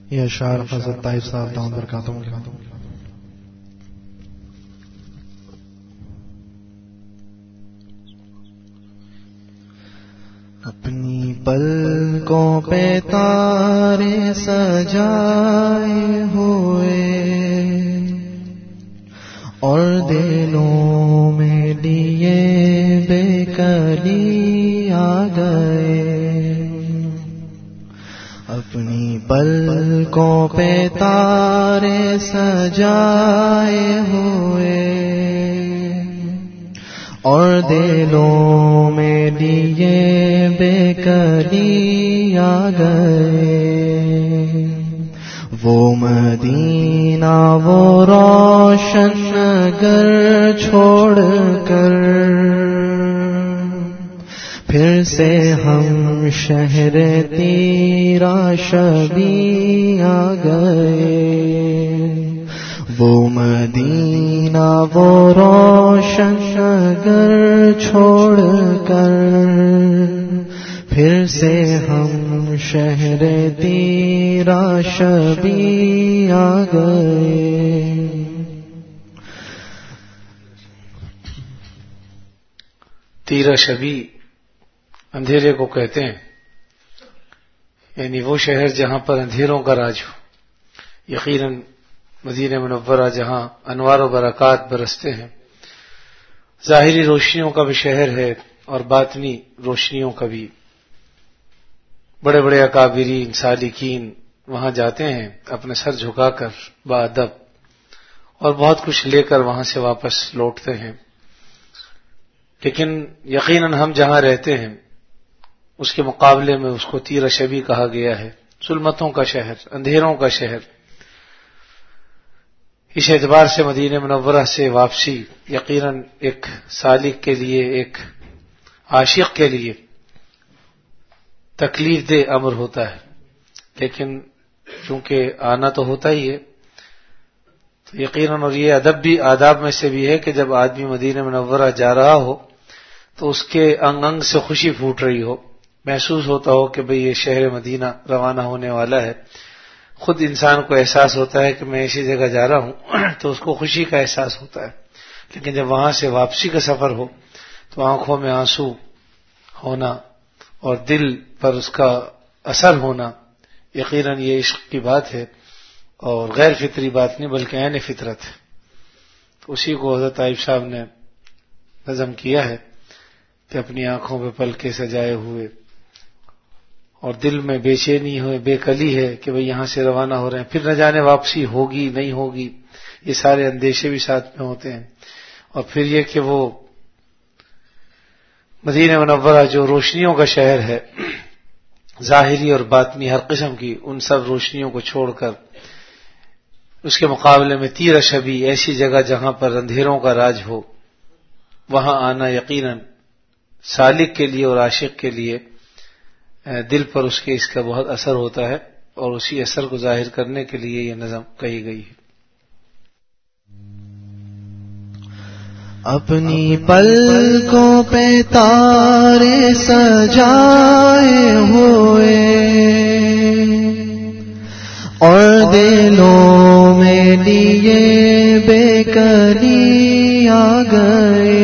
یہ اشعار حضرت طاہر صاحب دامت برکاتہم کے اپنی پلکوں پہ تارے سجائے ہوئے اور دلوں میں لیے بے کلی آ گئے. اپنی پلکوں پہ تارے سجائے ہوئے اور دلوں میں لیے بے کلی آ گئے. وہ مدینہ وہ روشن نگر چھوڑ کر پھر سے ہم شہر تیرا شبی آ گئے. وہ مدینہ وہ روشن نگر چھوڑ کر پھر سے ہم شہر تیرا شبی آ گئے. تیرا شبی اندھیرے کو کہتے ہیں، یعنی وہ شہر جہاں پر اندھیروں کا راج ہو. یقیناً مدینہ منورہ جہاں انوار و برکات برستے ہیں، ظاہری روشنیوں کا بھی شہر ہے اور باطنی روشنیوں کا بھی. بڑے بڑے اکابرین سالکین وہاں جاتے ہیں اپنے سر جھکا کر باادب، اور بہت کچھ لے کر وہاں سے واپس لوٹتے ہیں. لیکن یقیناً ہم جہاں رہتے ہیں اس کے مقابلے میں اس کو تیرا شبی کہا گیا ہے، ظلمتوں کا شہر، اندھیروں کا شہر. اس اعتبار سے مدینہ منورہ سے واپسی یقیناً ایک سالک کے لیے، ایک عاشق کے لیے تکلیف دہ امر ہوتا ہے، لیکن چونکہ آنا تو ہوتا ہی ہے تو یقیناً. اور یہ ادب بھی آداب میں سے بھی ہے کہ جب آدمی مدینہ منورہ جا رہا ہو تو اس کے انگ انگ سے خوشی پھوٹ رہی ہو، محسوس ہوتا ہو کہ بھئی یہ شہر مدینہ روانہ ہونے والا ہے. خود انسان کو احساس ہوتا ہے کہ میں ایسی جگہ جا رہا ہوں تو اس کو خوشی کا احساس ہوتا ہے. لیکن جب وہاں سے واپسی کا سفر ہو تو آنکھوں میں آنسو ہونا اور دل پر اس کا اثر ہونا، یقیناً یہ عشق کی بات ہے اور غیر فطری بات نہیں بلکہ عین فطرت ہے. تو اسی کو حضرت طائف صاحب نے نظم کیا ہے کہ اپنی آنکھوں پہ پلکیں سجائے ہوئے اور دل میں بے چینی ہوئے، بے کلی ہے کہ بھئی یہاں سے روانہ ہو رہے ہیں، پھر نہ جانے واپسی ہوگی نہیں ہوگی، یہ سارے اندیشے بھی ساتھ میں ہوتے ہیں. اور پھر یہ کہ وہ مدینہ منورہ جو روشنیوں کا شہر ہے، ظاہری اور باطنی ہر قسم کی، ان سب روشنیوں کو چھوڑ کر اس کے مقابلے میں تیرا شبی، ایسی جگہ جہاں پر اندھیروں کا راج ہو، وہاں آنا یقیناً سالک کے لیے اور عاشق کے لیے دل پر اس کا بہت اثر ہوتا ہے، اور اسی اثر کو ظاہر کرنے کے لیے یہ نظم کہی گئی ہے. اپنی پلکوں پہ تارے سجائے ہوئے اور دلوں میں لیے بے کلی آ گئے.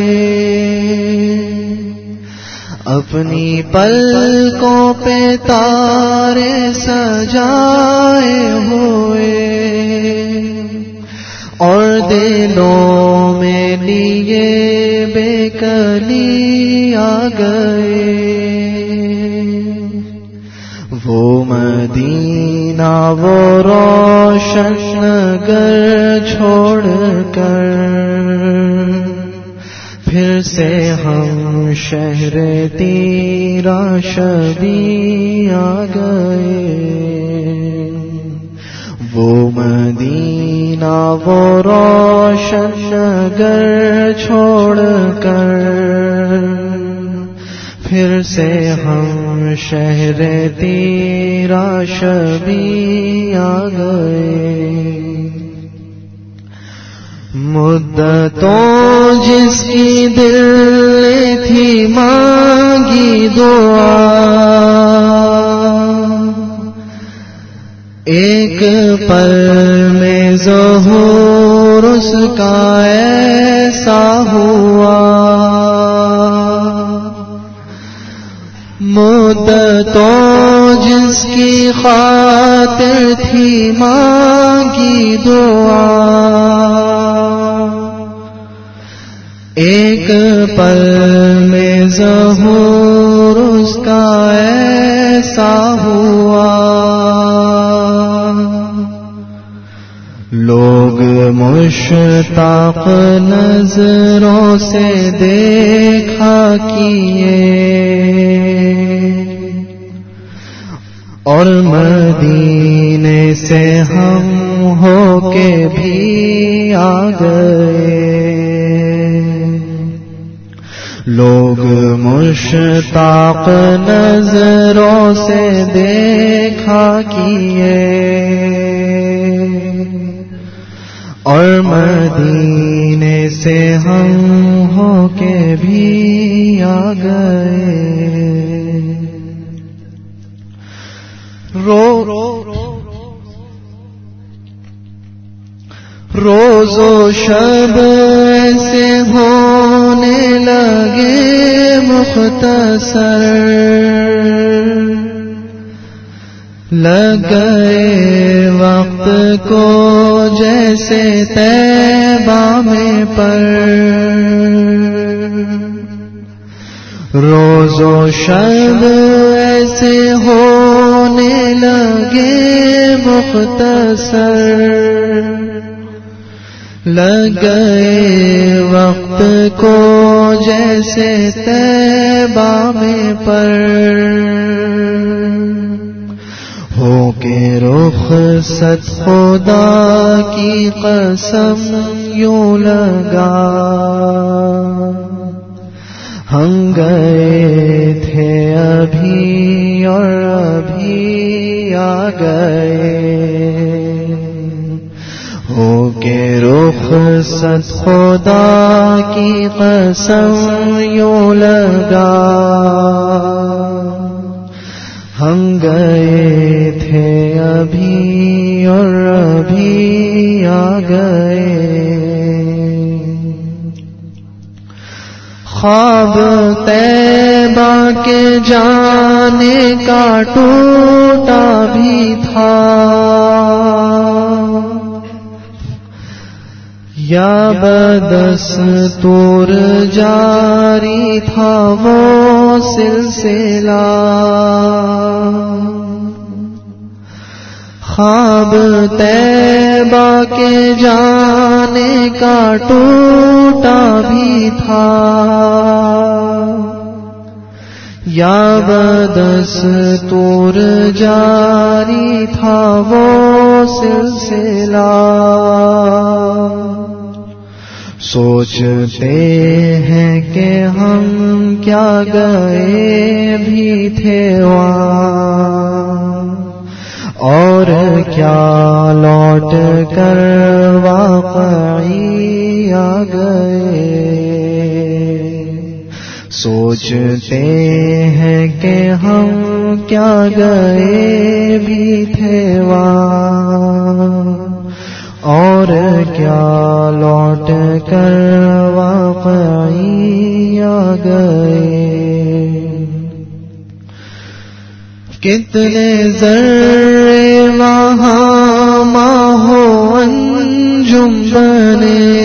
اپنی پلکوں پہ تارے سجائے ہوئے اور دلوں میں لیے بے کلی آ گئے. وہ مدینہ وہ روشن نگر چھوڑ کر پھر سے ہم شہر تیرا شبی آ گئے. وہ مدینہ وہ روشن نگر چھوڑ کر پھر سے ہم شہر تیرا شبی آ گئے. مدتوں جس کی دل نے تھی مانگی دعا ایک پل میں ظہور اس کا ایسا ہوا، مدتوں جس کی خاطر تھی مانگی دعا، ایک پل میں ظہور اس کا ایسا ہوا، لوگ مشتاق نظروں سے دیکھا کیے، اور مدینے سے ہم ہو کے بھی آ گئے، لوگ مشتاق نظروں سے دیکھا کیے، اور مدینے سے ہم ہو کے بھی آ گئے، روز و شب ایسے ہونے لگے مختصر، لگ گئے وقت کو جیسے طیبہ میں پر، روز و شب ایسے ہونے لگے مختصر، لگ گئے وقت کو جیسے طیبہ میں پر، ہو کے رخصت خدا کی قسم یوں لگا، ہم گئے تھے ابھی اور ابھی آ گئے، ہو کے رخصت خدا کی قسم یوں لگا، ہم گئے تھے ابھی اور ابھی آ گئے، خواب طیبہ کے جانے کا ٹوٹا بھی تھا، یا بدستور جاری تھا وہ سلسلہ، خواب طیبہ کے جانے کا ٹوٹا بھی تھا، یا بدستور جاری تھا وہ سلسلہ، سوچتے ہیں کہ ہم کیا گئے بھی تھے وہاں، اور کیا لوٹ کر واقعی آ گئے، سوچتے ہیں کہ ہم کیا گئے بھی تھے وہاں، اور کیا لوٹ کر واقعی آ گئے، کتنے ذرے وہاں ماہو انجم بنے،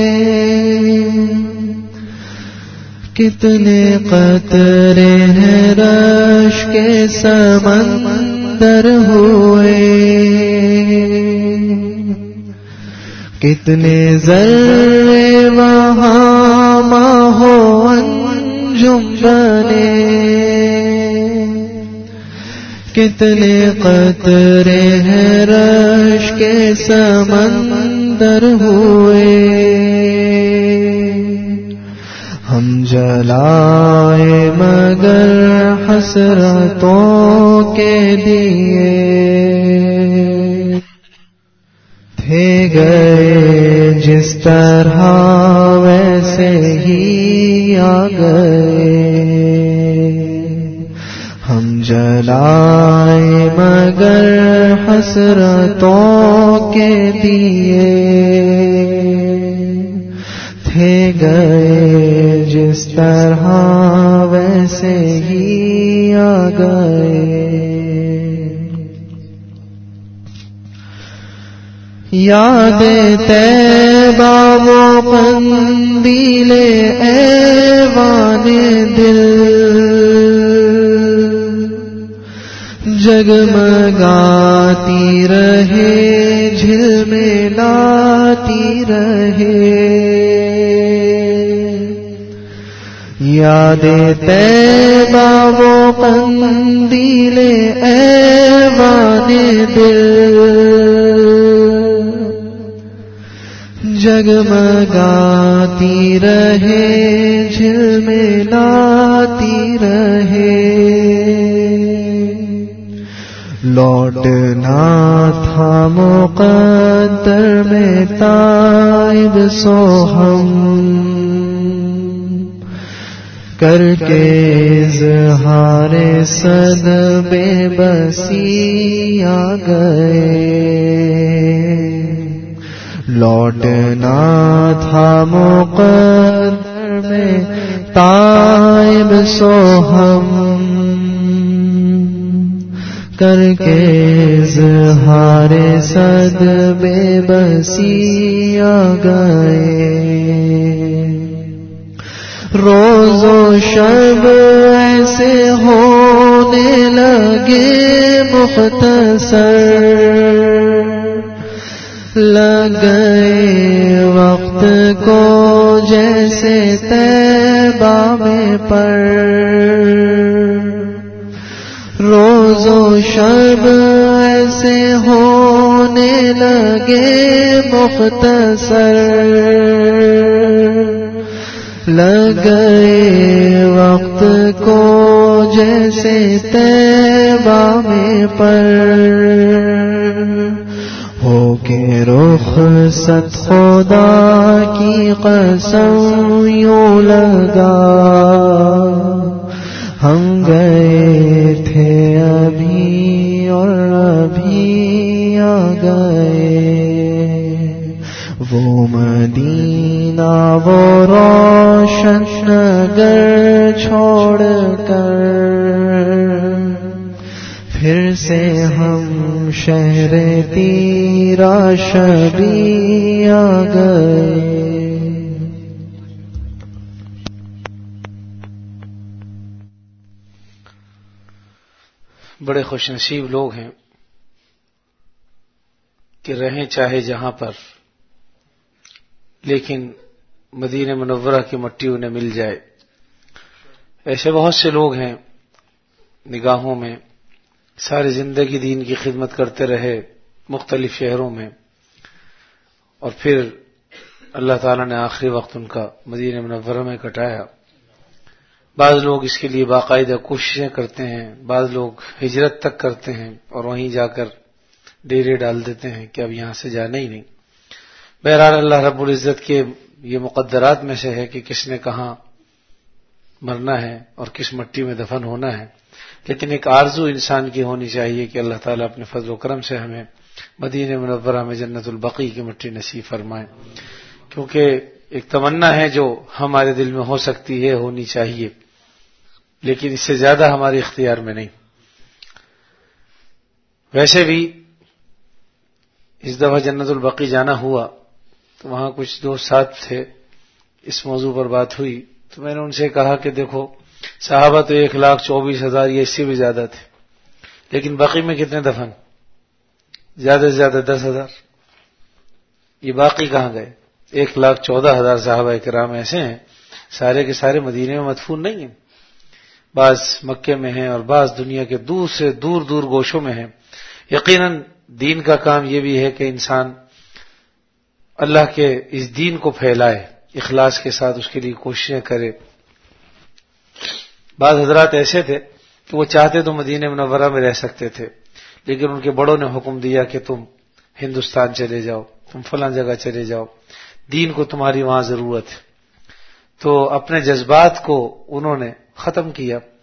کتنے قطرے ہیں رش کے سمندر ہوئے، کتنے ذرے وہاں ماہو انجم بنے، کتنے قطرے ہیں رش کے سمندر ہوئے، ہم جلائے مگر حسرتوں کے دیے، تھے گئے جس طرح ویسے ہی آ گئے، ہم جلائے مگر حسرتوں کے دیے تھے گئے جس طرح ویسے ہی آ گئے. یاد طیبہ وہ قندیل ایوان دل جگمگاتی رہے جھلملاتی رہے. یاد طیبہ وہ قندیل ایوان دل جگمگاتی رہے جھلملاتی رہے. لوٹنا تھا مقدر میں تائب سو ہم کر کے اظہار صد بے بسی آ گئے. لوٹنا تھا مقدر میں تائب سو ہم کر کے اظہار صد بے بسی آ گئے. روز و شب ایسے ہونے لگے مختصر لگ گئے وقت کو جیسے طیبہ میں پر. روز و شب ایسے ہونے لگے مختصر لگ گئے وقت کو جیسے طیبہ میں پر. ہو کے رخصت خدا کی قسم یوں لگا ہم گئے تھے ابھی اور ابھی آ گئے. وہ مدینہ وہ روشن نگر چھوڑ کر پھر سے ہم شہر تیرا شبی آ گئے. بڑے خوش نصیب لوگ ہیں کہ رہیں چاہے جہاں پر، لیکن مدینہ منورہ کی مٹی انہیں مل جائے. ایسے بہت سے لوگ ہیں نگاہوں میں ساری زندگی دین کی خدمت کرتے رہے مختلف شہروں میں، اور پھر اللہ تعالیٰ نے آخری وقت ان کا مدینہ منورہ میں کٹایا. بعض لوگ اس کے لیے باقاعدہ کوششیں کرتے ہیں، بعض لوگ ہجرت تک کرتے ہیں اور وہیں جا کر ڈیرے ڈال دیتے ہیں کہ اب یہاں سے جانا ہی نہیں. بہرحال اللہ رب العزت کے یہ مقدرات میں سے ہے کہ کس نے کہاں مرنا ہے اور کس مٹی میں دفن ہونا ہے. لیکن ایک آرزو انسان کی ہونی چاہیے کہ اللہ تعالیٰ اپنے فضل و کرم سے ہمیں مدینہ منورہ میں جنت البقیع کی مٹی نصیب فرمائے، کیونکہ ایک تمنا ہے جو ہمارے دل میں ہو سکتی ہے، ہونی چاہیے، لیکن اس سے زیادہ ہمارے اختیار میں نہیں. ویسے بھی اس دفعہ جنت البقیع جانا ہوا تو وہاں کچھ دوست ساتھ تھے، اس موضوع پر بات ہوئی تو میں نے ان سے کہا کہ دیکھو صحابہ تو 1,24,000 یا اس سے بھی زیادہ تھے، لیکن بقیع میں کتنے دفن؟ زیادہ سے زیادہ 10,000. یہ باقی کہاں گئے؟ 1,14,000 صحابہ کرام ایسے ہیں سارے کے سارے مدینے میں مدفون نہیں ہیں. بعض مکے میں ہیں اور بعض دنیا کے دور سے دور دور گوشوں میں ہیں. یقیناً دین کا کام یہ بھی ہے کہ انسان اللہ کے اس دین کو پھیلائے، اخلاص کے ساتھ اس کے لیے کوششیں کرے. بعض حضرات ایسے تھے کہ وہ چاہتے تو مدینہ منورہ میں رہ سکتے تھے، لیکن ان کے بڑوں نے حکم دیا کہ تم ہندوستان چلے جاؤ، تم فلاں جگہ چلے جاؤ، دین کو تمہاری وہاں ضرورت ہے. تو اپنے جذبات کو انہوں نے ختم کیا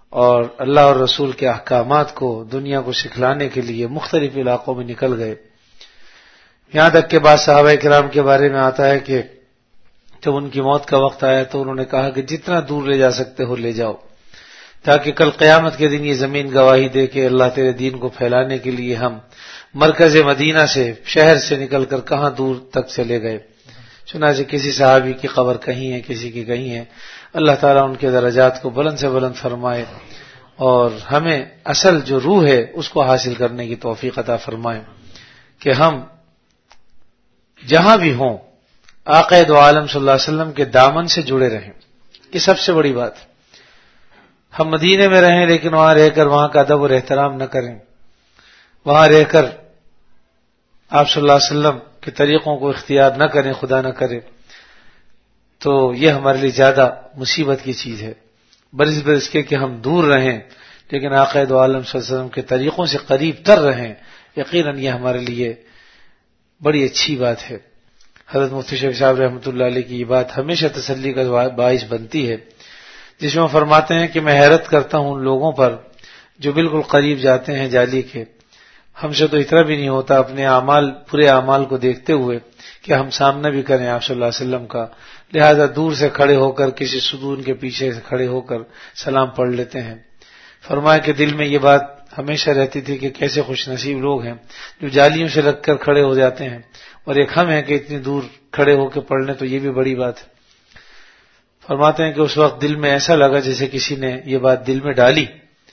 اور اللہ اور رسول کے احکامات کو دنیا کو سکھلانے کے لیے مختلف علاقوں میں نکل گئے. یہاں تک کہ بعض صحابہ کرام کے بارے میں آتا ہے کہ جب ان کی موت کا وقت آیا تو انہوں نے کہا کہ جتنا دور لے جا سکتے ہو لے جاؤ، تاکہ کل قیامت کے دن یہ زمین گواہی دے کہ اللہ تیرے دین کو پھیلانے کے لیے ہم مرکز مدینہ سے، شہر سے نکل کر کہاں دور تک چلے گئے. چنانچہ کسی صحابی کی قبر کہیں ہے، کسی کی کہیں ہے. اللہ تعالیٰ ان کے درجات کو بلند سے بلند فرمائے اور ہمیں اصل جو روح ہے اس کو حاصل کرنے کی توفیق عطا فرمائے کہ ہم جہاں بھی ہوں آقا دو عالم صلی اللہ علیہ وسلم کے دامن سے جڑے رہیں. یہ سب سے بڑی بات. ہم مدینے میں رہیں لیکن وہاں رہ کر وہاں کا ادب اور احترام نہ کریں، وہاں رہ کر آپ صلی اللہ علیہ وسلم کے طریقوں کو اختیار نہ کریں، خدا نہ کرے، تو یہ ہمارے لیے زیادہ مصیبت کی چیز ہے بنسبت اس کے کہ ہم دور رہیں لیکن آقا دو عالم صلی اللہ علیہ وسلم کے طریقوں سے قریب تر رہیں. یقیناً یہ ہمارے لیے بڑی اچھی بات ہے. حضرت مفتی شفیع صاحب رحمۃ اللہ علیہ کی یہ بات ہمیشہ تسلی کا باعث بنتی ہے، جس میں وہ فرماتے ہیں کہ میں حیرت کرتا ہوں ان لوگوں پر جو بالکل قریب جاتے ہیں جالی کے. ہم سے تو اتنا بھی نہیں ہوتا اپنے اعمال، پورے اعمال کو دیکھتے ہوئے کہ ہم سامنا بھی کریں آپ صلی اللہ علیہ وسلم کا، لہذا دور سے کھڑے ہو کر کسی ستون کے پیچھے سے کھڑے ہو کر سلام پڑھ لیتے ہیں. فرمایا کہ دل میں یہ بات ہمیشہ رہتی تھی کہ کیسے خوش نصیب لوگ ہیں جو جالیوں سے لگ کر کھڑے ہو جاتے ہیں، اور ایک ہم ہیں کہ اتنی دور کھڑے ہو کے پڑھ لیں، تو یہ بھی بڑی بات ہے. فرماتے ہیں کہ اس وقت دل میں ایسا لگا جیسے کسی نے یہ بات دل میں ڈالی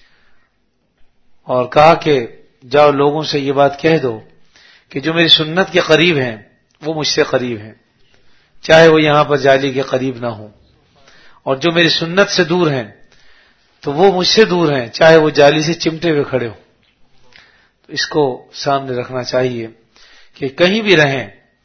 اور کہا کہ جاؤ لوگوں سے یہ بات کہہ دو کہ جو میری سنت کے قریب ہیں وہ مجھ سے قریب ہیں، چاہے وہ یہاں پر جالی کے قریب نہ ہوں، اور جو میری سنت سے دور ہیں تو وہ مجھ سے دور ہیں، چاہے وہ جالی سے چمٹے ہوئے کھڑے ہوں. تو اس کو سامنے رکھنا چاہیے کہ کہیں بھی رہیں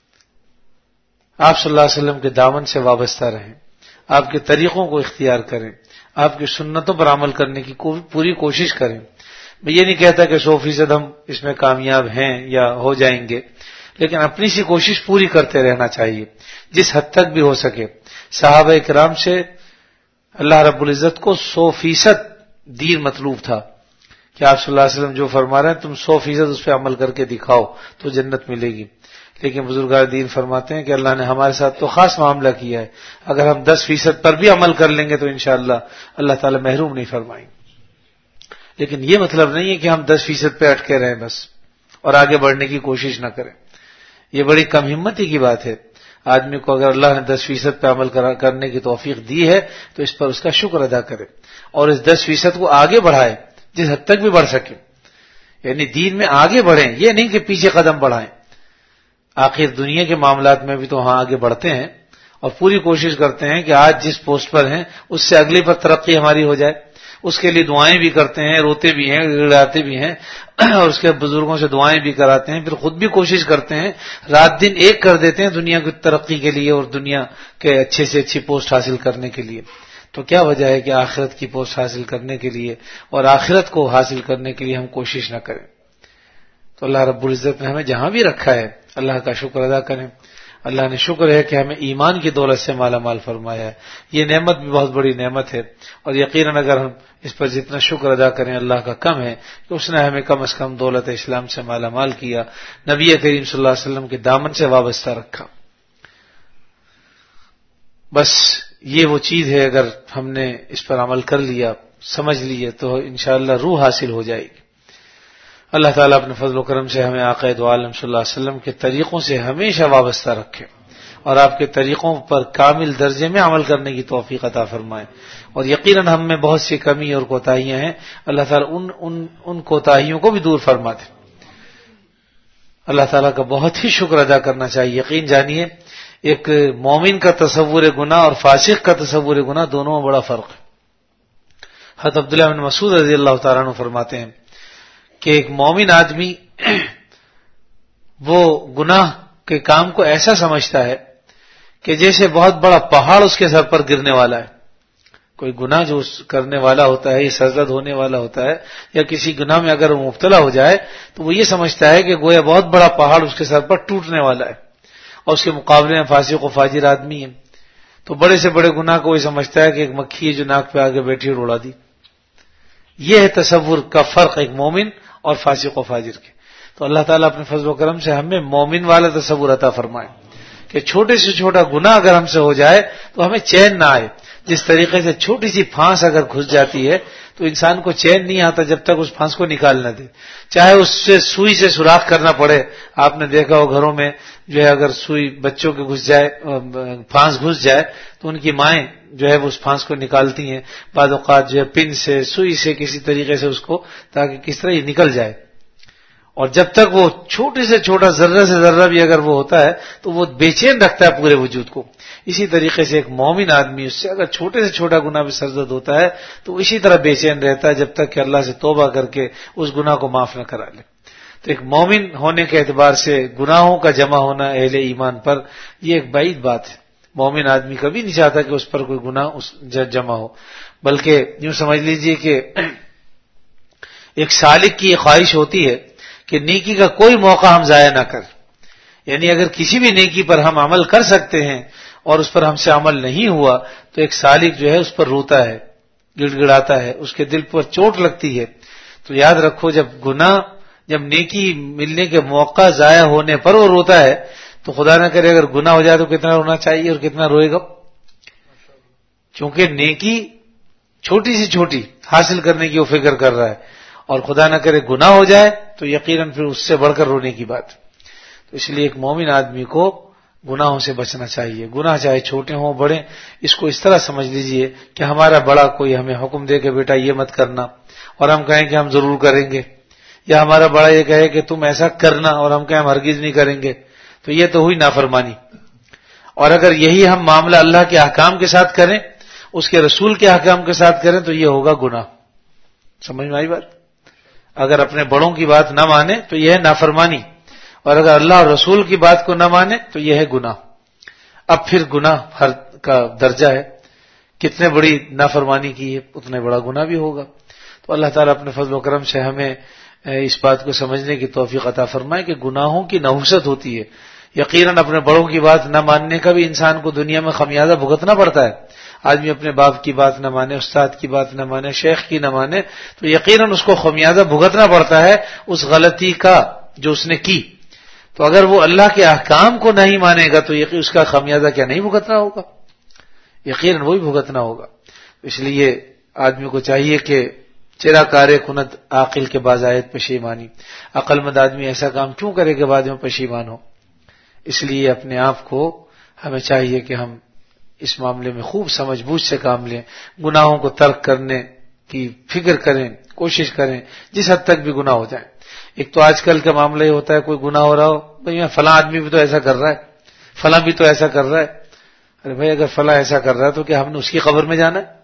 آپ صلی اللہ علیہ وسلم کے دامن سے وابستہ رہیں، آپ کے طریقوں کو اختیار کریں، آپ کی سنتوں پر عمل کرنے کی پوری کوشش کریں. میں یہ نہیں کہتا کہ 100% ہم اس میں کامیاب ہیں یا ہو جائیں گے، لیکن اپنی سی کوشش پوری کرتے رہنا چاہیے جس حد تک بھی ہو سکے. صحابہ کرام سے اللہ رب العزت کو 100% دین مطلوب تھا کہ آپ صلی اللہ علیہ وسلم جو فرما رہے ہیں تم 100% اس پہ عمل کر کے دکھاؤ تو جنت ملے گی. لیکن بزرگان دین فرماتے ہیں کہ اللہ نے ہمارے ساتھ تو خاص معاملہ کیا ہے، اگر ہم 10% پر بھی عمل کر لیں گے تو انشاءاللہ اللہ تعالی محروم نہیں فرمائیں. لیکن یہ مطلب نہیں ہے کہ ہم 10% پہ اٹکے رہیں بس اور آگے بڑھنے کی کوشش نہ کریں. یہ بڑی کم ہمتی کی بات ہے. آدمی کو اگر اللہ نے 10% پہ عمل کرنے کی توفیق دی ہے تو اس پر اس کا شکر ادا کرے اور اس 10% کو آگے بڑھائے جس حد تک بھی بڑھ سکے. یعنی دین میں آگے بڑھیں، یہ نہیں کہ پیچھے قدم بڑھائیں. آخر دنیا کے معاملات میں بھی تو وہاں آگے بڑھتے ہیں اور پوری کوشش کرتے ہیں کہ آج جس پوسٹ پر ہیں اس سے اگلی پر ترقی ہماری ہو جائے. اس کے لیے دعائیں بھی کرتے ہیں، روتے بھی ہیں، گڑاتے بھی ہیں اور اس کے بزرگوں سے دعائیں بھی کراتے ہیں، پھر خود بھی کوشش کرتے ہیں، رات دن ایک کر دیتے ہیں دنیا کی ترقی کے لیے اور دنیا کے اچھے سے اچھی پوسٹ حاصل کرنے کے لیے. تو کیا وجہ ہے کہ آخرت کی پوسٹ حاصل کرنے کے لیے اور آخرت کو حاصل کرنے کے لیے ہم کوشش نہ کریں؟ تو اللہ رب العزت نے ہمیں جہاں بھی رکھا ہے اللہ کا شکر ادا کریں. اللہ نے شکر ہے کہ ہمیں ایمان کی دولت سے مالا مال فرمایا ہے. یہ نعمت بھی بہت بڑی نعمت ہے اور یقیناً اگر ہم اس پر جتنا شکر ادا کریں اللہ کا کم ہے کہ اس نے ہمیں کم از کم دولت اسلام سے مالا مال کیا، نبی کریم صلی اللہ علیہ وسلم کے دامن سے وابستہ رکھا. بس یہ وہ چیز ہے، اگر ہم نے اس پر عمل کر لیا، سمجھ لیا تو انشاءاللہ روح حاصل ہو جائے گی. اللہ تعالیٰ اپنے فضل و کرم سے ہمیں آقا دو عالم صلی اللہ علیہ وسلم کے طریقوں سے ہمیشہ وابستہ رکھے اور آپ کے طریقوں پر کامل درجے میں عمل کرنے کی توفیق عطا فرمائے. اور یقیناً ہم میں بہت سی کمی اور کوتاہیاں ہیں، اللہ تعالیٰ ان کوتاہیوں کو بھی دور فرما دے. اللہ تعالیٰ کا بہت ہی شکر ادا کرنا چاہیے. یقین جانیے ایک مومن کا تصور گناہ اور فاسق کا تصور گناہ دونوں میں بڑا فرق ہے. حضرت عبداللہ بن مسعود رضی اللہ تعالیٰ عنہ فرماتے ہیں کہ ایک مومن آدمی وہ گناہ کے کام کو ایسا سمجھتا ہے کہ جیسے بہت بڑا پہاڑ اس کے سر پر گرنے والا ہے. کوئی گناہ جو کرنے والا ہوتا ہے، یہ سرزد ہونے والا ہوتا ہے، یا کسی گناہ میں اگر وہ مبتلا ہو جائے تو وہ یہ سمجھتا ہے کہ گویا بہت بڑا پہاڑ اس کے سر پر ٹوٹنے والا ہے، اور اس کے مقابلے میں فاسق و فاجر آدمی ہے تو بڑے سے بڑے گناہ کو وہ سمجھتا ہے کہ ایک مکھی ہے جو ناک پہ آگے بیٹھی اور اڑا دی. یہ ہے تصور کا فرق ایک مومن اور فاسق و فاجر کے. تو اللہ تعالیٰ اپنے فضل و کرم سے ہمیں مومن والا تصور عطا فرمائے کہ چھوٹے سے چھوٹا گناہ اگر ہم سے ہو جائے تو ہمیں چین نہ آئے. جس طریقے سے چھوٹی سی پھانس اگر گھس جاتی ہے تو انسان کو چین نہیں آتا جب تک اس پھانس کو نکال نہ دے, چاہے اس سے سوئی سے سوراخ کرنا پڑے. آپ نے دیکھا ہو گھروں میں جو ہے اگر سوئی بچوں کے گھس جائے, پھانس گھس جائے تو ان کی مائیں جو ہے وہ اس پھانس کو نکالتی ہیں, بعض اوقات جو ہے پن سے سوئی سے کسی طریقے سے اس کو, تاکہ کس طرح یہ نکل جائے. اور جب تک وہ چھوٹے سے چھوٹا ذرہ سے ذرہ بھی اگر وہ ہوتا ہے تو وہ بے چین رکھتا ہے پورے وجود کو. اسی طریقے سے ایک مومن آدمی اس سے اگر چھوٹے سے چھوٹا گناہ بھی سرزد ہوتا ہے تو اسی طرح بے چین رہتا ہے جب تک کہ اللہ سے توبہ کر کے اس گناہ کو معاف نہ کرا لے. تو ایک مومن ہونے کے اعتبار سے گناہوں کا جمع ہونا اہل ایمان پر یہ ایک بعید بات ہے. مومن آدمی کبھی نہیں چاہتا کہ اس پر کوئی گناہ جمع ہو, بلکہ یوں سمجھ لیجئے کہ ایک سالک کی یہ خواہش ہوتی ہے کہ نیکی کا کوئی موقع ہم ضائع نہ کریں. یعنی اگر کسی بھی نیکی پر ہم عمل کر سکتے ہیں اور اس پر ہم سے عمل نہیں ہوا تو ایک سالک جو ہے اس پر روتا ہے, گڑ گڑاتا ہے, اس کے دل پر چوٹ لگتی ہے. تو یاد رکھو جب نیکی ملنے کے موقع ضائع ہونے پر وہ روتا ہے تو خدا نہ کرے اگر گناہ ہو جائے تو کتنا رونا چاہیے اور کتنا روئے گا. کیونکہ نیکی چھوٹی سی چھوٹی حاصل کرنے کی وہ فکر کر رہا ہے, اور خدا نہ کرے گناہ ہو جائے تو یقیناً پھر اس سے بڑھ کر رونے کی بات. تو اس لیے ایک مومن آدمی کو گناہوں سے بچنا چاہیے. گناہ چاہے چھوٹے ہوں بڑے, اس کو اس طرح سمجھ لیجئے کہ ہمارا بڑا کوئی ہمیں حکم دے کہ بیٹا یہ مت کرنا اور ہم کہیں کہ ہم ضرور کریں گے, یا ہمارا بڑا یہ کہے کہ تم ایسا کرنا اور ہم کہیں ہم ہرگز نہیں کریں گے, تو یہ تو ہوئی نافرمانی. اور اگر یہی ہم معاملہ اللہ کے احکام کے ساتھ کریں, اس کے رسول کے احکام کے ساتھ کریں تو یہ ہوگا گناہ. سمجھ میں آئی بات؟ اگر اپنے بڑوں کی بات نہ مانے تو یہ ہے نافرمانی, اور اگر اللہ اور رسول کی بات کو نہ مانے تو یہ ہے گناہ. اب پھر گناہ ہر کا درجہ ہے, کتنے بڑی نافرمانی کی ہے اتنے بڑا گناہ بھی ہوگا. تو اللہ تعالیٰ اپنے فضل و کرم سے ہمیں اس بات کو سمجھنے کی توفیق عطا فرمائے کہ گناہوں کی نحوست ہوتی ہے. یقیناً اپنے بڑوں کی بات نہ ماننے کا بھی انسان کو دنیا میں خمیازہ بھگتنا پڑتا ہے. آدمی اپنے باپ کی بات نہ مانے, استاد کی بات نہ مانے, شیخ کی نہ مانے تو یقیناً اس کو خمیازہ بھگتنا پڑتا ہے اس غلطی کا جو اس نے کی. تو اگر وہ اللہ کے احکام کو نہیں مانے گا تو اس کا خمیازہ کیا نہیں بھگتنا ہوگا؟ یقیناً وہی بھگتنا ہوگا. اس لیے آدمی کو چاہیے کہ چرا کارے کند عاقل کے بازایت پشیمانی. عقل مند آدمی ایسا کام کیوں کرے کہ بعد میں پشیمان ہو؟ اس لیے اپنے آپ کو ہمیں چاہیے کہ ہم اس معاملے میں خوب سمجھ بوجھ سے کام لیں, گناہوں کو ترک کرنے کی فکر کریں, کوشش کریں جس حد تک بھی گناہ ہو جائیں. ایک تو آج کل کا معاملہ یہ ہوتا ہے کوئی گناہ ہو رہا ہو, بھئی فلاں آدمی بھی تو ایسا کر رہا ہے, فلاں بھی تو ایسا کر رہا ہے. ارے بھائی اگر فلاں ایسا کر رہا ہے تو کیا ہم نے اس کی قبر میں جانا ہے؟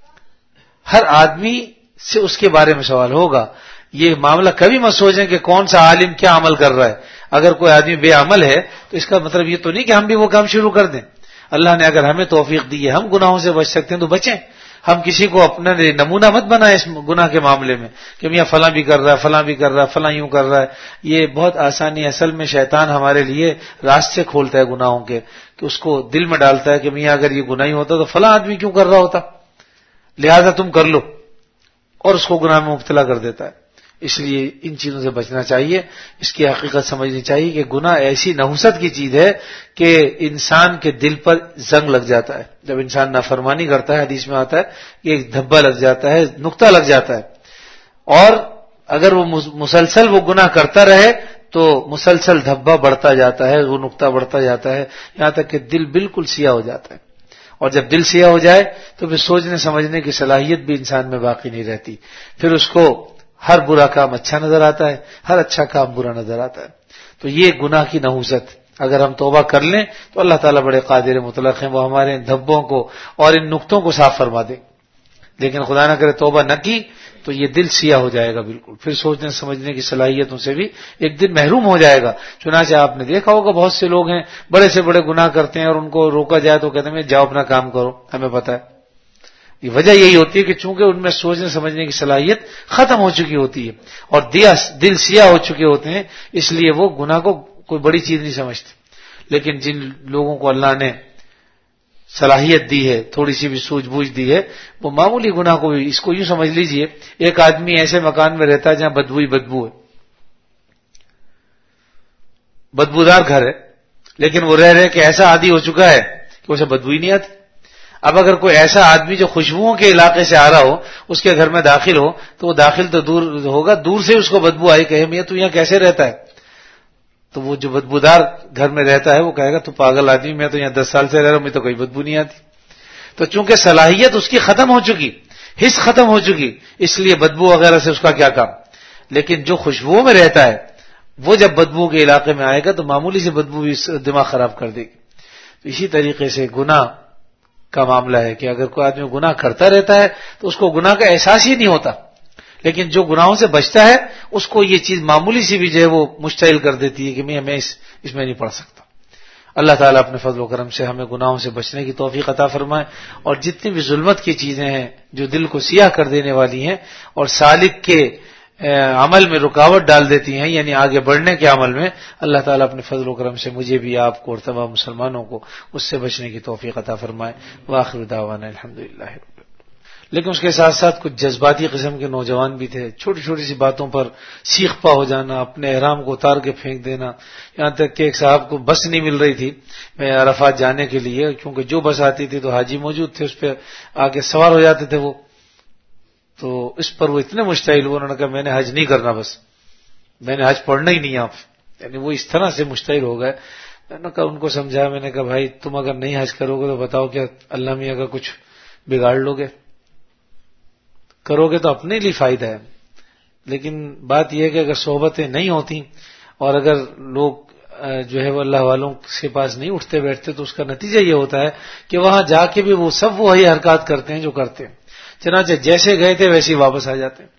ہر آدمی سے اس کے بارے میں سوال ہوگا. یہ معاملہ کبھی مت سوچیں کہ کون سا عالم کیا عمل کر رہا ہے. اگر کوئی آدمی بے عمل ہے تو اس کا مطلب یہ تو نہیں کہ ہم بھی وہ کام شروع کر دیں. اللہ نے اگر ہمیں توفیق دی ہے, ہم گناہوں سے بچ سکتے ہیں تو بچیں. ہم کسی کو اپنا نمونہ مت بنائیں اس گناہ کے معاملے میں کہ میاں فلاں بھی کر رہا ہے, فلاں بھی کر رہا ہے, فلاں یوں کر رہا ہے. یہ بہت آسانی, اصل میں شیطان ہمارے لیے راستے کھولتا ہے گناہوں کے, کہ اس کو دل میں ڈالتا ہے کہ میاں اگر یہ گناہ ہوتا تو فلاں آدمی کیوں کر رہا ہوتا, لہذا تم کر لو, اور اس کو گناہ میں مبتلا کر دیتا ہے. اس لیے ان چیزوں سے بچنا چاہیے. اس کی حقیقت سمجھنی چاہیے کہ گناہ ایسی نحوست کی چیز ہے کہ انسان کے دل پر زنگ لگ جاتا ہے. جب انسان نافرمانی کرتا ہے, حدیث میں آتا ہے کہ ایک دھبا لگ جاتا ہے, نقطہ لگ جاتا ہے, اور اگر وہ مسلسل وہ گناہ کرتا رہے تو مسلسل دھبا بڑھتا جاتا ہے, وہ نقطہ بڑھتا جاتا ہے, یہاں تک کہ دل بالکل سیاہ ہو جاتا ہے. اور جب دل سیاہ ہو جائے تو پھر سوچنے سمجھنے کی صلاحیت بھی انسان میں باقی نہیں رہتی. پھر اس کو ہر برا کام اچھا نظر آتا ہے, ہر اچھا کام برا نظر آتا ہے. تو یہ گناہ کی نحوست, اگر ہم توبہ کر لیں تو اللہ تعالیٰ بڑے قادر مطلق ہیں, وہ ہمارے ان دھبوں کو اور ان نقطوں کو صاف فرما دیں. لیکن خدا نہ کرے توبہ نہ کی تو یہ دل سیاہ ہو جائے گا بالکل, پھر سوچنے سمجھنے کی صلاحیتوں سے بھی ایک دن محروم ہو جائے گا. چنانچہ آپ نے دیکھا ہوگا بہت سے لوگ ہیں بڑے سے بڑے گناہ کرتے ہیں اور ان کو روکا جائے تو کہتے ہیں جاؤ اپنا کام کرو, ہمیں پتہ ہے. یہ وجہ یہی ہوتی ہے کہ چونکہ ان میں سوچنے سمجھنے کی صلاحیت ختم ہو چکی ہوتی ہے اور دل سیاہ ہو چکے ہوتے ہیں, اس لیے وہ گناہ کو کوئی بڑی چیز نہیں سمجھتے. لیکن جن لوگوں کو اللہ نے صلاحیت دی ہے، تھوڑی سی بھی سوجھ بوجھ دی ہے، وہ معمولی گناہ کو بھی، اس کو یوں سمجھ لیجئے ایک آدمی ایسے مکان میں رہتا ہے جہاں بدبو ہی بدبو ہے، بدبودار گھر ہے، لیکن وہ رہ رہے کہ ایسا عادی ہو چکا ہے کہ اسے بدبو ہی نہیں آتی۔ اب اگر کوئی ایسا آدمی جو خوشبوؤں کے علاقے سے آ رہا ہو اس کے گھر میں داخل ہو تو وہ داخل تو دور ہوگا، دور سے اس کو بدبو آئی، کہے میاں تو یہاں کیسے رہتا ہے، تو وہ جو بدبودار گھر میں رہتا ہے وہ کہے گا تو پاگل آدمی، میں تو یہاں 10 سال سے رہ رہا ہوں، مجھے تو کوئی بدبو نہیں آتی۔ تو چونکہ صلاحیت اس کی ختم ہو چکی، حس ختم ہو چکی، اس لیے بدبو وغیرہ سے اس کا کیا کام۔ لیکن جو خوشبوؤں میں رہتا ہے وہ جب بدبو کے علاقے میں آئے گا تو معمولی سے بدبو بھی دماغ خراب کر دے گی۔ تو اسی طریقے سے گناہ کا معاملہ ہے کہ اگر کوئی آدمی گناہ کرتا رہتا ہے تو اس کو گناہ کا احساس ہی نہیں ہوتا، لیکن جو گناہوں سے بچتا ہے اس کو یہ چیز معمولی سی بھی جو ہے وہ مشتعل کر دیتی ہے کہ میں اس میں نہیں پڑھ سکتا۔ اللہ تعالیٰ اپنے فضل و کرم سے ہمیں گناہوں سے بچنے کی توفیق عطا فرمائے، اور جتنی بھی ظلمت کی چیزیں ہیں جو دل کو سیاہ کر دینے والی ہیں اور سالک کے عمل میں رکاوٹ ڈال دیتی ہیں، یعنی آگے بڑھنے کے عمل میں، اللہ تعالیٰ اپنے فضل و کرم سے مجھے بھی، آپ کو اور تمام مسلمانوں کو اس سے بچنے کی توفیق عطا فرمائے۔ وآخر دعوانا الحمدللہ رب العالمین۔ لیکن اس کے ساتھ ساتھ کچھ جذباتی قسم کے نوجوان بھی تھے، چھوٹی چھوٹی سی باتوں پر سیخ پا ہو جانا، اپنے احرام کو اتار کے پھینک دینا، یہاں تک کہ ایک صاحب کو بس نہیں مل رہی تھی میں عرفات جانے کے لیے، کیونکہ جو بس آتی تھی تو حاجی موجود تھے، اس پہ آگے سوار ہو جاتے تھے وہ، تو اس پر وہ اتنے مشتعل ہوئے، انہوں نے کہا میں نے حج نہیں کرنا، بس میں نے حج پڑھنا ہی نہیں آپ، یعنی وہ اس طرح سے مشتعل ہو گئے۔ میں نے کہا ان کو سمجھایا، میں نے کہا بھائی تم اگر نہیں حج کرو گے تو بتاؤ کیا اللہ میاں کا کچھ بگاڑ لو گے؟ کرو گے تو اپنے لیے فائدہ ہے، لیکن بات یہ ہے کہ اگر صحبتیں نہیں ہوتی اور اگر لوگ جو ہے وہ اللہ والوں کے پاس نہیں اٹھتے بیٹھتے تو اس کا نتیجہ یہ ہوتا ہے کہ وہاں جا کے بھی وہ سب وہی حرکات کرتے ہیں جو کرتے ہیں، چنانچہ جیسے گئے تھے ویسے ہی واپس آ جاتے ہیں۔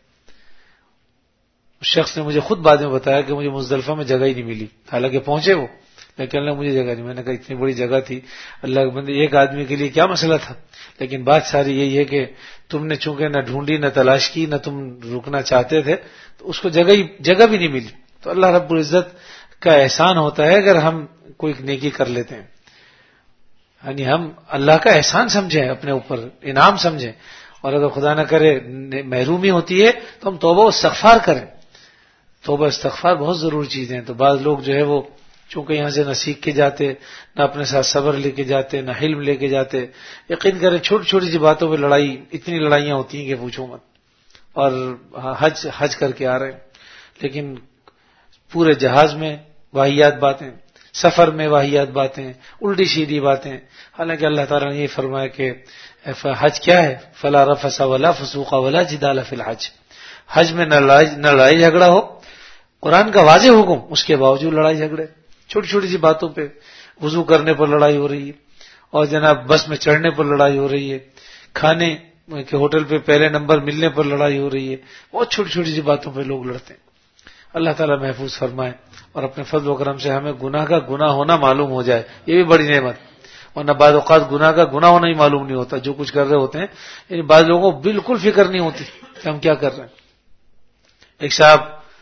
اس شخص نے مجھے خود بعد میں بتایا کہ مجھے مزدلفہ میں جگہ ہی نہیں ملی، حالانکہ پہنچے وہ، لیکن اللہ مجھے جگہ نہیں۔ میں نے کہا اتنی بڑی جگہ تھی، اللہ کے بندے ایک آدمی کے لیے کیا مسئلہ تھا، لیکن بات ساری یہی ہے کہ تم نے چونکہ نہ ڈھونڈی نہ تلاش کی، نہ تم رکنا چاہتے تھے، تو اس کو جگہ بھی نہیں ملی۔ تو اللہ رب العزت کا احسان ہوتا ہے اگر ہم کوئی نیکی کر لیتے ہیں، یعنی ہم اللہ کا احسان سمجھیں، اپنے اوپر انعام سمجھیں، اور اگر خدا نہ کرے محرومی ہوتی ہے تو ہم توبہ و استغفار کریں۔ توبہ استغفار بہت ضروری چیزیں ہیں۔ تو بعض لوگ جو ہے وہ چونکہ یہاں سے نہ سیکھ کے جاتے، نہ اپنے ساتھ صبر لے کے جاتے، نہ علم لے کے جاتے، یقین کریں چھوٹی چھوٹی سی باتوں پہ اتنی لڑائیاں ہوتی ہیں کہ پوچھو مت، اور حج کر کے آ رہے ہیں، لیکن پورے جہاز میں واہیات باتیں، سفر میں واہیات باتیں، الٹی سیدھی باتیں، حالانکہ اللہ تعالیٰ نے یہ فرمایا کہ حج کیا ہے، فلا رفث ولا فسوق ولا جدال فی الحج، حج میں نہ لڑائی جھگڑا ہو، قرآن کا واضح حکم، اس کے باوجود لڑائی جھگڑے، چھوٹی چھوٹی سی باتوں پہ، وضو کرنے پر لڑائی ہو رہی ہے، اور جناب بس میں چڑھنے پر لڑائی ہو رہی ہے، کھانے کے ہوٹل پہ پہلے نمبر ملنے پر لڑائی ہو رہی ہے، بہت چھوٹی چھوٹی سی باتوں پہ لوگ لڑتے ہیں۔ اللہ تعالیٰ محفوظ فرمائے اور اپنے فضل و کرم سے ہمیں گناہ کا گناہ ہونا معلوم ہو جائے، یہ بھی بڑی نعمت، ورنہ بعض اوقات گناہ کا گناہ ہونا ہی معلوم نہیں ہوتا، جو کچھ کر رہے ہوتے ہیں، یعنی بعض لوگوں کو بالکل فکر نہیں ہوتی کہ ہم کیا کر رہے ہیں۔ ایک صاحب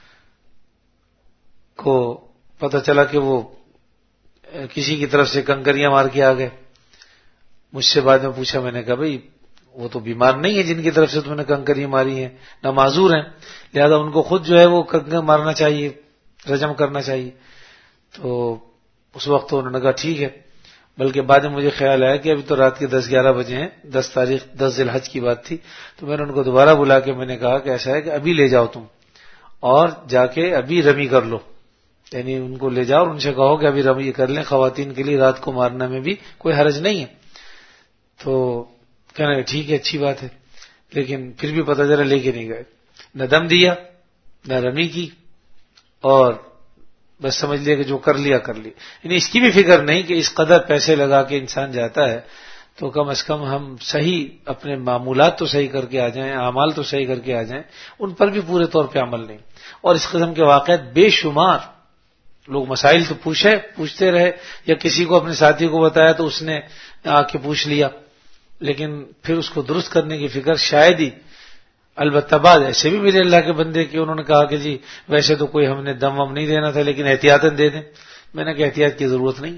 کو پتہ چلا کہ وہ کسی کی طرف سے کنکریاں مار کے آ گئے، مجھ سے بعد میں پوچھا، میں نے کہا بھئی وہ تو بیمار نہیں ہے جن کی طرف سے تم نے کنکریاں ماری ہیں، نہ معذور ہیں، لہذا ان کو خود جو ہے وہ کنکریاں مارنا چاہیے، رجم کرنا چاہیے۔ تو اس وقت انہوں نے کہا ٹھیک ہے، بلکہ بعد میں مجھے خیال آیا کہ ابھی تو رات کے 10-11 بجے ہیں، 10 ذی الحج کی بات تھی، تو میں نے ان کو دوبارہ بلا کے میں نے کہا کہ ایسا ہے کہ ابھی لے جاؤ تم اور جا کے ابھی رمی کر لو، یعنی ان کو لے جاؤ اور ان سے کہو کہ ابھی رمی کر لیں، خواتین کے لیے رات کو مارنا میں بھی کوئی حرج نہیں ہے۔ تو کہنا ٹھیک ہے، اچھی بات ہے، لیکن پھر بھی پتہ چلا لے کے نہیں گئے، نہ دم دیا نہ رمی کی، اور بس سمجھ لیا کہ جو کر لیا کر لی، یعنی اس کی بھی فکر نہیں کہ اس قدر پیسے لگا کے انسان جاتا ہے تو کم از کم ہم صحیح اپنے معمولات تو صحیح کر کے آ جائیں، اعمال تو صحیح کر کے آ جائیں، ان پر بھی پورے طور پہ عمل نہیں۔ اور اس قسم کے واقعات بے شمار، لوگ مسائل تو پوچھتے رہے، یا کسی کو اپنے ساتھی کو بتایا تو اس نے آ کے پوچھ لیا، لیکن پھر اس کو درست کرنے کی فکر شاید ہی، البتہ بعد ایسے بھی ملے اللہ کے بندے کہ انہوں نے کہا کہ جی ویسے تو کوئی ہم نے دم وم نہیں دینا تھا لیکن احتیاطاً دے دیں۔ میں نے کہا احتیاط کی ضرورت نہیں،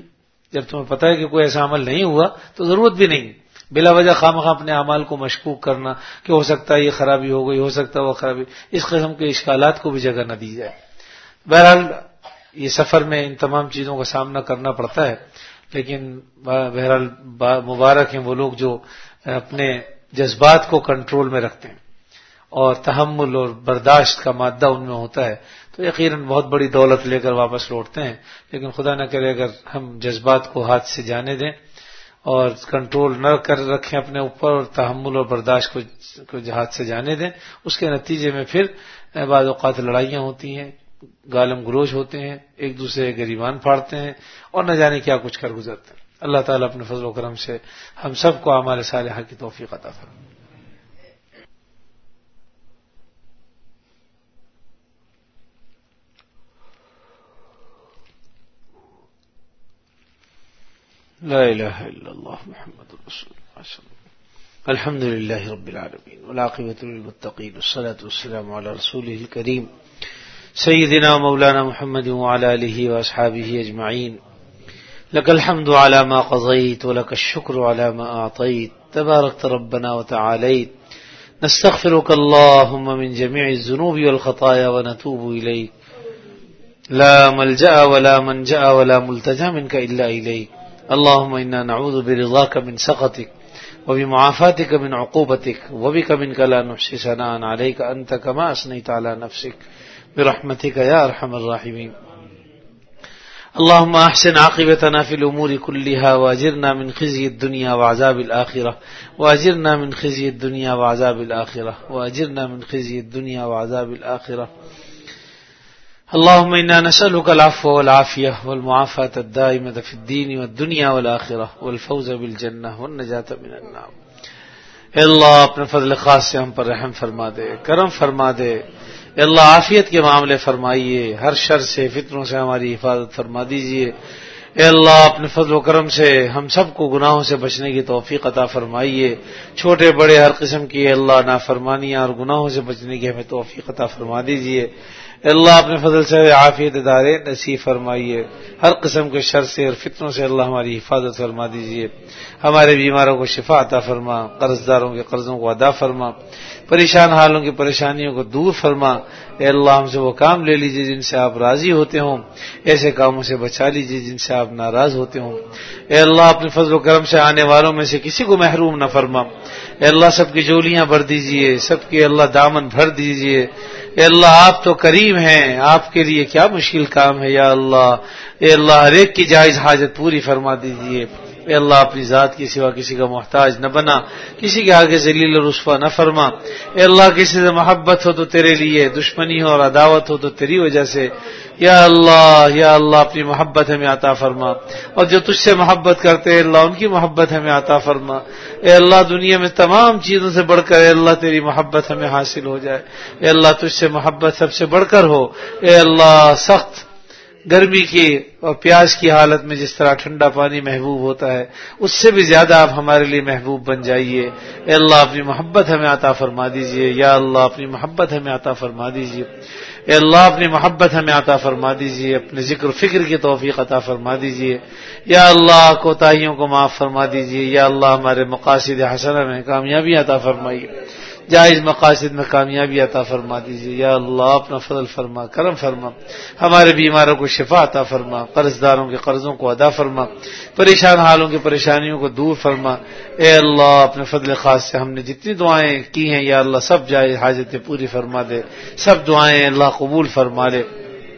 جب تمہیں پتہ ہے کہ کوئی ایسا عمل نہیں ہوا تو ضرورت بھی نہیں بلا وجہ خواہ اپنے اعمال کو مشکوک کرنا کہ ہو سکتا ہے یہ خرابی ہو گئی، ہو سکتا ہے وہ خرابی، اس قسم کے اشکالات کو بھی جگہ نہ دی جائے۔ بہرحال یہ سفر میں ان تمام چیزوں کا سامنا کرنا پڑتا ہے، لیکن بہرحال مبارک ہیں وہ لوگ جو اپنے جذبات کو کنٹرول میں رکھتے ہیں اور تحمل اور برداشت کا مادہ ان میں ہوتا ہے، تو یقیناً بہت بڑی دولت لے کر واپس لوٹتے ہیں۔ لیکن خدا نہ کرے اگر ہم جذبات کو ہاتھ سے جانے دیں اور کنٹرول نہ کر رکھیں اپنے اوپر اور تحمل اور برداشت کو ہاتھ سے جانے دیں، اس کے نتیجے میں پھر بعض اوقات لڑائیاں ہوتی ہیں، گالم گلوچ ہوتے ہیں، ایک دوسرے کے گریبان پھاڑتے ہیں اور نہ جانے کیا کچھ کر گزرتے ہیں۔ اللہ تعالیٰ اپنے فضل و کرم سے ہم سب کو اعمال صالحہ کی توفیق عطا فرمائے۔ لا الہ الا اللہ محمد رسول اللہ صلی اللہ علیہ وسلم۔ الحمد للہ رب العالمین والعاقبۃ للمتقین والصلاة والسلام علی رسولہ الکریم سیدنا مولانا محمد وعلی آلہ واصحابہ اجمعین۔ لک الحمد علی ما قضیت ولک الشکر علی ما اعطیت تبارکت ربنا وتعالیت۔ نستغفرک اللہم من جمیع الذنوب والخطایا ونتوب الیک۔ لا ملجأ ولا منجأ ولا ملتجا منک الا الیک۔ اللهم إنا نعوذ برضاك من سخطك وبمعافاتك من عقوبتك وبك منك لا نحصي ثناء عليك أنت كما أثنيت على نفسك برحمتك يا أرحم الراحمين۔ اللهم أحسن عاقبتنا في الأمور كلها وأجرنا من خزي الدنيا وعذاب الآخرة وأجرنا من خزي الدنيا وعذاب الآخرة وأجرنا من خزي الدنيا وعذاب الآخرة۔ اللهم إنا نسألك العفو والعافية والمعافاة الدائمة في الدين والدنيا والآخرة والفوز بالجنة والنجاة من النار۔ اے اللہ اپنے فضل خاص سے ہم پر رحم فرما دے، کرم فرما دے۔ اے اللہ عافیت کے معاملے فرمائیے، ہر شر سے فتنوں سے ہماری حفاظت فرما دیجیے۔ اے اللہ اپنے فضل و کرم سے ہم سب کو گناہوں سے بچنے کی توفیق عطا فرمائیے، چھوٹے بڑے ہر قسم کی اے اللہ نافرمانیاں اور گناہوں سے بچنے کی ہمیں توفیق عطا فرما دیجیے۔ اے اللہ اپنے فضل سے عافیت دارین نصیب فرمائیے، ہر قسم کے شر سے اور فتنوں سے اللہ ہماری حفاظت فرما دیجیے۔ ہمارے بیماروں کو شفا عطا فرما، قرض داروں کے قرضوں کو ادا فرما، پریشان حالوں کی پریشانیوں کو دور فرما۔ اے اللہ ہم سے وہ کام لے لیجیے جن سے آپ راضی ہوتے ہوں، ایسے کاموں سے بچا لیجیے جن سے آپ ناراض ہوتے ہوں۔ اے اللہ اپنے فضل و کرم سے آنے والوں میں سے کسی کو محروم نہ فرما۔ اے اللہ سب کی جولیاں بھر دیجیے، سب کے اللہ دامن بھر دیجیے۔ اے اللہ آپ تو کریم ہیں، آپ کے لیے کیا مشکل کام ہے یا اللہ۔ اے اللہ ہر ایک کی جائز حاجت پوری فرما دیجیے۔ اے اللہ اپنی ذات کے سوا کسی کا محتاج نہ بنا، کسی کے آگے ذلیل و رسوا نہ فرما۔ اے اللہ کسی سے محبت ہو تو تیرے لیے، دشمنی ہو اور عداوت ہو تو تیری وجہ سے۔ یا اللہ اپنی محبت ہمیں عطا فرما، اور جو تجھ سے محبت کرتے ہیں اللہ ان کی محبت ہمیں عطا فرما۔ اے اللہ دنیا میں تمام چیزوں سے بڑھ کر اے اللہ تیری محبت ہمیں حاصل ہو جائے۔ اے اللہ تجھ سے محبت سب سے بڑھ کر ہو۔ اے اللہ سخت گرمی کی اور پیاس کی حالت میں جس طرح ٹھنڈا پانی محبوب ہوتا ہے، اس سے بھی زیادہ آپ ہمارے لیے محبوب بن جائیے۔ اے اللہ اپنی محبت ہمیں عطا فرما دیجیے۔ یا اللہ اپنی محبت ہمیں عطا فرما دیجیے۔ اے اللہ اپنی محبت ہمیں عطا فرما دیجیے، اپنے ذکر و فکر کی توفیق عطا فرما دیجیے۔ یا اللہ کوتاہیوں کو معاف فرما دیجیے۔ یا اللہ ہمارے مقاصد حسنہ میں کامیابی عطا فرمائیے، جائز مقاصد میں کامیابی عطا فرما دیجیے۔ یا اللہ اپنا فضل فرما، کرم فرما، ہمارے بیماروں کو شفا عطا فرما، قرض داروں کے قرضوں کو ادا فرما، پریشان حالوں کی پریشانیوں کو دور فرما۔ اے اللہ اپنے فضل خاص سے ہم نے جتنی دعائیں کی ہیں یا اللہ سب جائز حاجتیں پوری فرما دے، سب دعائیں اللہ قبول فرما لے۔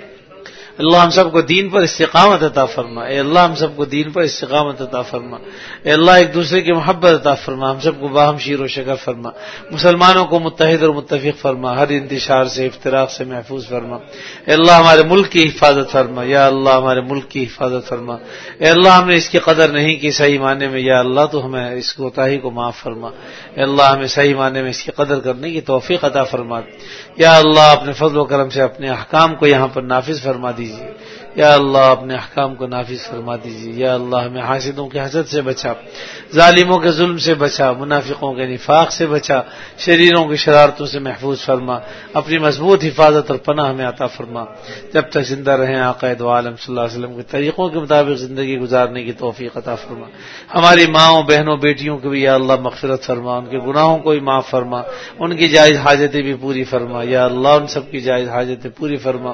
اللہ ہم سب کو دین پر استقامت عطا فرما۔ اے اللہ ہم سب کو دین پر استقامت عطا فرما۔ اے اللہ ایک دوسرے کی محبت عطا فرما، ہم سب کو باہم شیر و شکر فرما، مسلمانوں کو متحد اور متفق فرما، ہر انتشار سے افتراق سے محفوظ فرما۔ اے اللہ ہمارے ملک کی حفاظت فرما۔ یا اللہ ہمارے ملک کی حفاظت فرما۔ اے اللہ ہم نے اس کی قدر نہیں کی صحیح معنی میں، یا اللہ تو ہمیں اس کوتاہی کو معاف فرما۔ اے اللہ ہمیں صحیح معنی میں اس کی قدر کرنے کی توفیق عطا فرما۔ یا اللہ اپنے فضل و کرم سے اپنے احکام کو یہاں پر نافذ فرما دیجیے. یا اللہ اپنے احکام کو نافذ فرما دیجیے. یا اللہ ہمیں حاسدوں کے حسد سے بچا، ظالموں کے ظلم سے بچا، منافقوں کے نفاق سے بچا، شریروں کی شرارتوں سے محفوظ فرما. اپنی مضبوط حفاظت اور پناہ ہمیں عطا فرما. جب تک زندہ رہیں آقا دو عالم صلی اللہ علیہ وسلم کے طریقوں کے مطابق زندگی گزارنے کی توفیق عطا فرما. ہماری ماؤں بہنوں بیٹیوں کو بھی یا اللہ مغفرت فرما، ان کے گناہوں کو بھی معاف فرما، ان کی جائز حاجتیں بھی پوری فرما. یا اللہ ان سب کی جائز حاجتیں پوری فرما.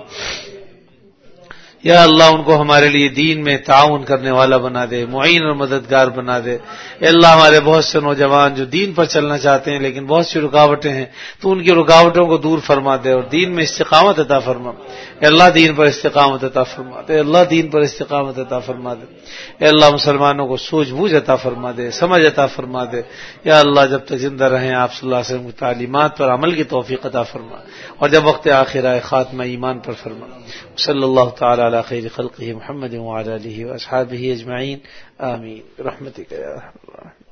یا اللہ ان کو ہمارے لیے دین میں تعاون کرنے والا بنا دے، معین اور مددگار بنا دے. اے اللہ ہمارے بہت سے نوجوان جو دین پر چلنا چاہتے ہیں لیکن بہت سی رکاوٹیں ہیں، تو ان کی رکاوٹوں کو دور فرما دے اور دین میں استقامت عطا فرما. اے اللہ دین پر استقامت عطا فرما دے. اے اللہ دین پر استقامت عطا فرما دے. اے اللہ مسلمانوں کو سوجھ بوجھ عطا فرما دے، سمجھ عطا فرما دے. یا اللہ جب تک زندہ رہیں آپ صلی اللہ علیہ وسلم کی تعلیمات پر عمل کی توفیق عطا فرما، اور جب وقت آخر آئے خاتمہ ایمان پر فرما. صلی اللہ تعالی علی خیر خلقہ محمد وعلی آلہ واصحابہ اجمعین. آمین برحمتک یا ارحم الراحمین.